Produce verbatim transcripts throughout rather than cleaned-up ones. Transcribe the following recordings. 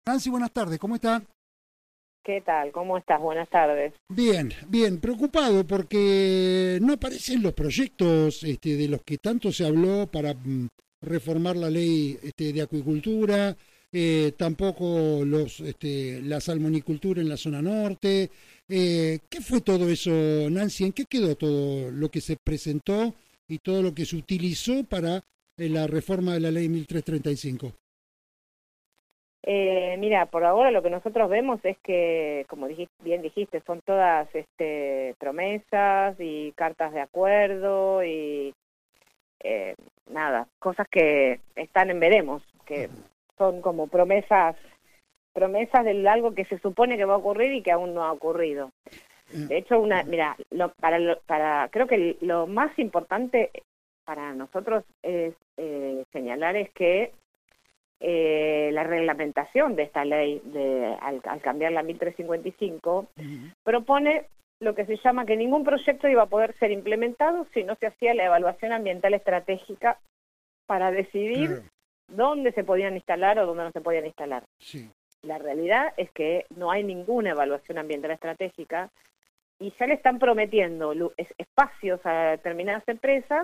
Nancy, buenas tardes, ¿cómo está? ¿Qué tal? ¿Cómo estás? Buenas tardes. Bien, bien, preocupado porque no aparecen los proyectos este, de los que tanto se habló para mm, reformar la ley este, de acuicultura, eh, tampoco los, este, la salmonicultura en la zona norte. Eh, ¿qué fue todo eso, Nancy? ¿En qué quedó todo lo que se presentó y todo lo que se utilizó para eh, la reforma de la ley mil trescientos treinta y cinco? Eh, mira, por ahora lo que nosotros vemos es que, como dijiste, bien dijiste, son todas este, promesas y cartas de acuerdo y eh, nada, cosas que están en veremos, que son como promesas, promesas de algo que se supone que va a ocurrir y que aún no ha ocurrido. De hecho, una, mira, lo, para, lo, para, creo que lo más importante para nosotros es eh, señalar es que Eh, la reglamentación de esta ley, de, al, al cambiar la mil trescientos cincuenta y cinco, Uh-huh. propone lo que se llama que ningún proyecto iba a poder ser implementado si no se hacía la evaluación ambiental estratégica para decidir Claro, dónde se podían instalar o dónde no se podían instalar. sí. La realidad es que no hay ninguna evaluación ambiental estratégica y ya le están prometiendo espacios a determinadas empresas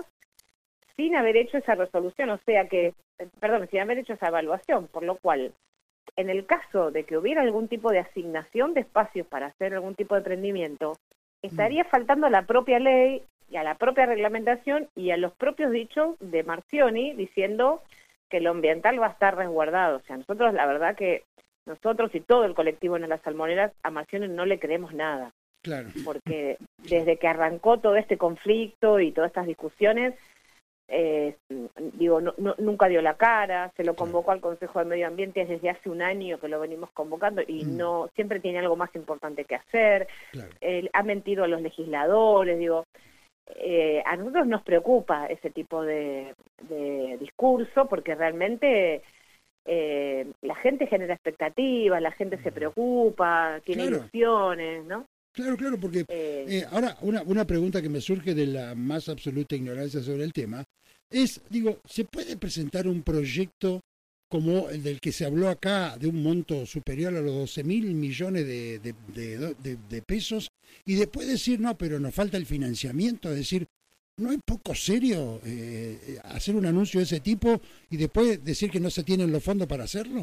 sin haber hecho esa resolución, o sea que, perdón, sin haber hecho esa evaluación, por lo cual, en el caso de que hubiera algún tipo de asignación de espacios para hacer algún tipo de emprendimiento, estaría faltando a la propia ley y a la propia reglamentación y a los propios dichos de Marcioni diciendo que lo ambiental va a estar resguardado. O sea, nosotros, la verdad que nosotros y todo el colectivo en las salmoneras, a Marcioni no le creemos nada, Claro. porque desde que arrancó todo este conflicto y todas estas discusiones, Eh, digo, no, no, nunca dio la cara, se lo convocó al Consejo de Medio Ambiente desde hace un año que lo venimos convocando y Mm, no siempre tiene algo más importante que hacer, claro. eh, ha mentido a los legisladores, digo, eh, a nosotros nos preocupa ese tipo de, de discurso porque realmente eh, la gente genera expectativas, la gente se preocupa, tiene Claro, ilusiones, ¿no? claro, claro, porque Eh, eh, ahora una, una pregunta que me surge de la más absoluta ignorancia sobre el tema es, digo, ¿se puede presentar un proyecto como el del que se habló acá de un monto superior a los doce mil millones de, de, de, de, de pesos y después decir, no, pero nos falta el financiamiento? Es decir, ¿no es poco serio eh, hacer un anuncio de ese tipo y después decir que no se tienen los fondos para hacerlo?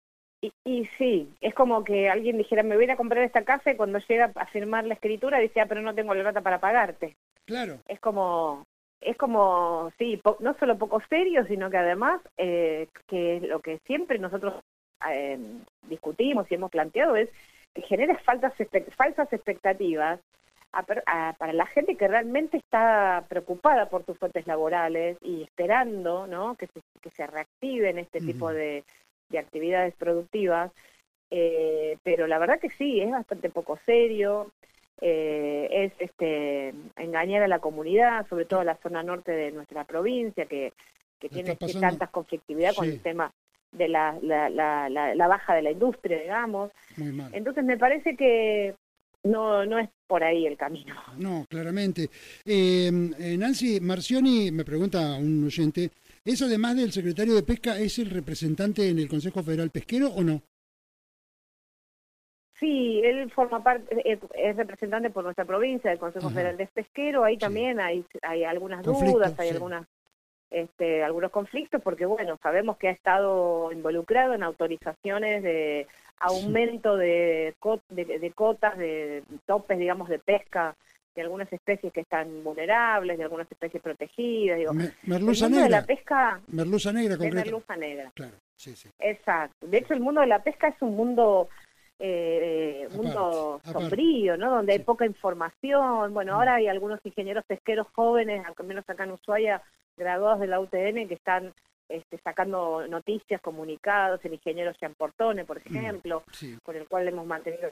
Y, y sí, es como que alguien dijera, me voy a ir a comprar esta casa y cuando llega a firmar la escritura dice, ah, pero no tengo la plata para pagarte. Claro. Es como, es como, sí, po, no solo poco serio, sino que además, eh, que lo que siempre nosotros eh, discutimos y hemos planteado es que genera falsas, falsas expectativas a, a, para la gente que realmente está preocupada por sus fuentes laborales y esperando, ¿no?, que se, que se reactiven este uh-huh. tipo de de actividades productivas, eh, pero la verdad que sí, es bastante poco serio, eh, es este engañar a la comunidad, sobre todo a la zona norte de nuestra provincia, que, que tiene que tantas conflictividad sí. con el tema de la, la, la, la, la baja de la industria, digamos. Muy mal. Entonces me parece que no, no es por ahí el camino. No, claramente. Eh, eh, Nancy Marcioni, me pregunta un oyente, ¿es además del secretario de Pesca, es el representante en el Consejo Federal Pesquero o no? Sí, él forma parte, es, es representante por nuestra provincia del Consejo Ajá. Federal de Pesquero, ahí sí. también hay, hay algunas dudas, hay sí. algunas, este, algunos conflictos, porque bueno, sabemos que ha estado involucrado en autorizaciones de aumento sí. de, de, de cotas, de topes, digamos, de pesca de algunas especies que están vulnerables, de algunas especies protegidas, digo, Me, merluza el mundo negra. de la pesca, merluza negra, de merluza negra. Claro, sí, sí. Exacto. De hecho, el mundo de la pesca es un mundo eh, aparte, mundo sombrío, ¿no? Donde sí. hay poca información. Bueno, mm. ahora hay algunos ingenieros pesqueros jóvenes, al menos acá en Ushuaia, graduados de la U T N, que están este, sacando noticias, comunicados, el ingeniero Jean Portone, por ejemplo, mm. sí. con el cual hemos mantenido...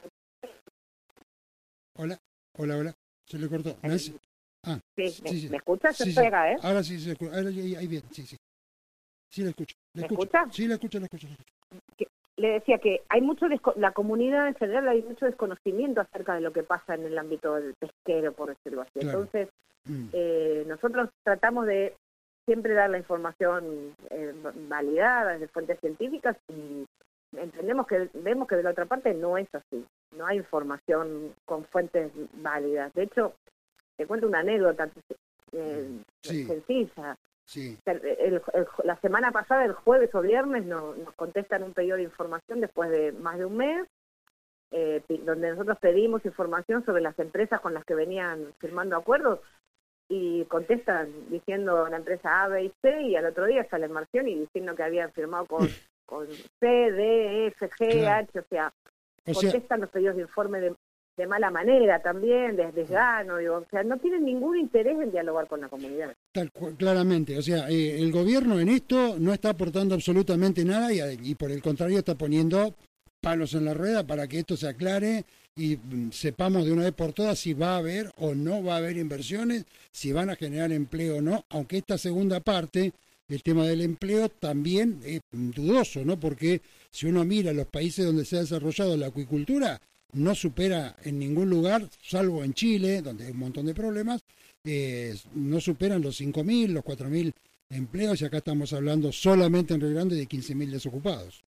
Hola, hola, hola. Se le cortó. ¿Me sí, ah, sí, sí, ¿me, sí. ¿me escuchas? Sí, Estoy sí. acá, ¿eh? Ahora sí, se escucha. Ahora ahí bien, sí, sí. Sí, la escucho. ¿Me escucho. escucha? Sí, la escucho, la escucho. La escucho. Le decía que hay mucho, la comunidad en general hay mucho desconocimiento acerca de lo que pasa en el ámbito del pesquero, por decirlo así. Claro. Entonces, mm. eh, nosotros tratamos de siempre dar la información eh, validada de fuentes científicas y entendemos que, vemos que de la otra parte no es así, no hay información con fuentes válidas. De hecho, te cuento una anécdota eh, sí. sencilla. Sí. El, el, el, la semana pasada, el jueves o viernes, nos, nos contestan un pedido de información después de más de un mes, eh, donde nosotros pedimos información sobre las empresas con las que venían firmando acuerdos, y contestan diciendo la empresa A, B y C, y al otro día sale Marcioni diciendo que habían firmado con, con C, D, F, G, claro. H, o sea, o contestan sea... los pedidos de informe de, de mala manera también, de desgano, digo, o sea, no tienen ningún interés en dialogar con la comunidad. Tal, claramente, o sea, eh, el gobierno en esto no está aportando absolutamente nada y, y por el contrario está poniendo palos en la rueda para que esto se aclare y mm, sepamos de una vez por todas si va a haber o no va a haber inversiones, si van a generar empleo o no, aunque esta segunda parte, el tema del empleo, también es dudoso, ¿no? Porque si uno mira los países donde se ha desarrollado la acuicultura, no supera en ningún lugar, salvo en Chile, donde hay un montón de problemas, eh, no superan los cinco mil, los cuatro mil empleos, y acá estamos hablando solamente en Río Grande de quince mil desocupados.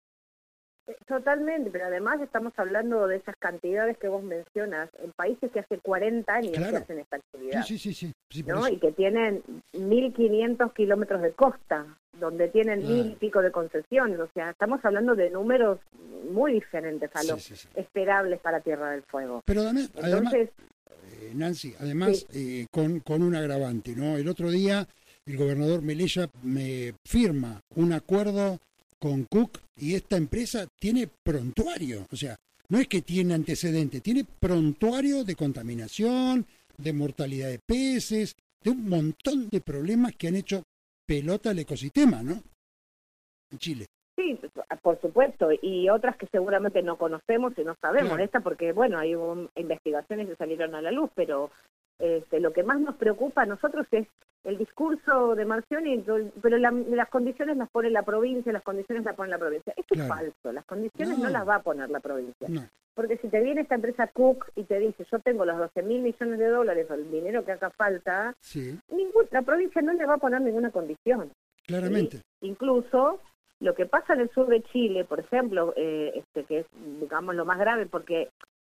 Totalmente, pero además estamos hablando de esas cantidades que vos mencionas en países que hace cuarenta años claro. que hacen esta actividad. Sí, sí, sí, sí. sí ¿no? Y que tienen mil quinientos kilómetros de costa, donde tienen claro. mil y pico de concesiones. O sea, estamos hablando de números muy diferentes a los sí, sí, sí. esperables para Tierra del Fuego. Pero además, Entonces, además eh, Nancy, además sí. eh, con, con un agravante, ¿no? El otro día el gobernador Melella me firma un acuerdo con Cook y esta empresa tiene prontuario, o sea, no es que tiene antecedente, tiene prontuario de contaminación, de mortalidad de peces, de un montón de problemas que han hecho pelota al ecosistema, ¿no? En Chile. Sí, por supuesto, y otras que seguramente no conocemos y no sabemos, claro. esta porque, bueno, hay un, investigaciones que salieron a la luz, pero este, lo que más nos preocupa a nosotros es el discurso de Marcioni, pero la, las condiciones las pone la provincia, las condiciones las pone la provincia. Esto claro. es falso, las condiciones no. no las va a poner la provincia. No. Porque si te viene esta empresa Cook y te dice, yo tengo los doce mil millones de dólares o el dinero que haga falta, sí. ningún, la provincia no le va a poner ninguna condición. Claramente. ¿Sí? Incluso lo que pasa en el sur de Chile, por ejemplo, eh, este que es, digamos, lo más grave, porque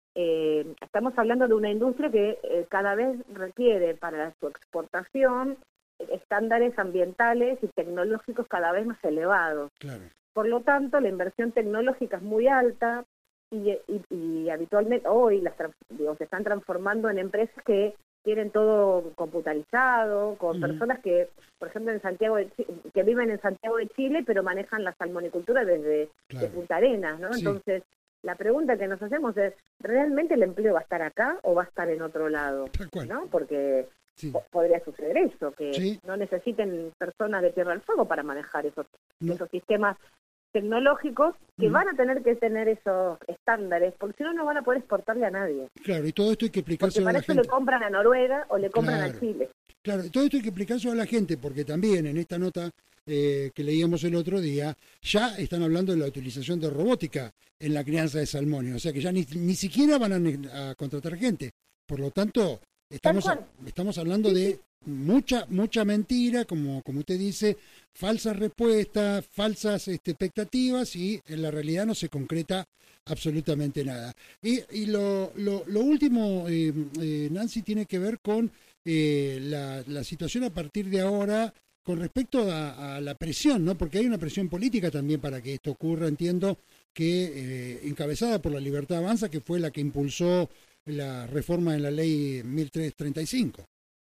Eh, estamos hablando de una industria que eh, cada vez requiere para su exportación estándares ambientales y tecnológicos cada vez más elevados. Claro. Por lo tanto, la inversión tecnológica es muy alta y, y, y habitualmente hoy las digo, se están transformando en empresas que tienen todo computarizado, con uh-huh. personas que, por ejemplo, en Santiago de Chile, que viven en Santiago de Chile, pero manejan la salmonicultura desde claro. de Punta Arenas, ¿no? Sí. Entonces, la pregunta que nos hacemos es, ¿realmente el empleo va a estar acá o va a estar en otro lado? Tal cual. ¿No? Porque sí. po- podría suceder eso, que sí. no necesiten personas de Tierra del Fuego para manejar esos, no. esos sistemas tecnológicos que mm. van a tener que tener esos estándares, porque si no, no van a poder exportarle a nadie. Claro, y todo esto hay que explicárselo porque para a la eso gente. le compran a Noruega o le compran claro. a Chile. Claro, todo esto hay que explicárselo a la gente, porque también en esta nota eh, que leíamos el otro día, ya están hablando de la utilización de robótica en la crianza de salmones, o sea que ya ni, ni siquiera van a, a contratar gente. Por lo tanto, estamos, estamos hablando sí, de sí. mucha mucha mentira, como, como usted dice, falsas respuestas, falsas este, expectativas, y en la realidad no se concreta absolutamente nada. Y, y lo, lo, lo último, eh, eh, Nancy, tiene que ver con eh, la, la situación a partir de ahora con respecto a, a la presión, ¿no? Porque hay una presión política también para que esto ocurra, entiendo, que eh, encabezada por la Libertad Avanza, que fue la que impulsó la reforma en la ley mil trescientos treinta y cinco.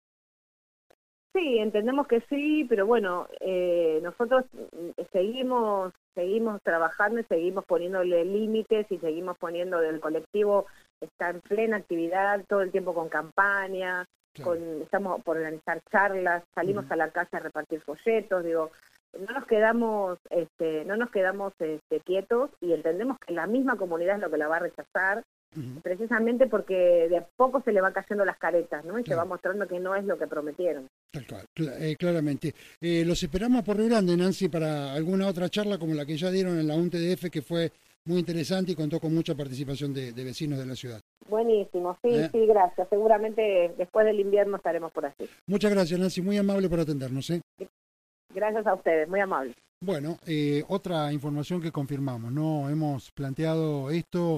Sí, entendemos que sí, pero bueno, eh, nosotros seguimos seguimos trabajando y seguimos poniéndole límites y seguimos poniendo del colectivo, está en plena actividad, todo el tiempo con campaña, claro. con, estamos por organizar charlas, salimos uh-huh. a la calle a repartir folletos, digo, no nos quedamos este, no nos quedamos este, quietos y entendemos que la misma comunidad es lo que la va a rechazar, uh-huh. precisamente porque de a poco se le van cayendo las caretas, ¿no? Y claro. se va mostrando que no es lo que prometieron. Tal cual, cl- eh, claramente. Eh, los esperamos por Río Grande, Nancy, para alguna otra charla como la que ya dieron en la U N T D F, que fue muy interesante y contó con mucha participación de, de vecinos de la ciudad. Buenísimo, sí, ¿Eh? sí, gracias. Seguramente después del invierno estaremos por aquí. Muchas gracias, Nancy, muy amable por atendernos. ¿eh? Gracias a ustedes, muy amable. Bueno, eh, otra información que confirmamos, ¿no? Hemos planteado esto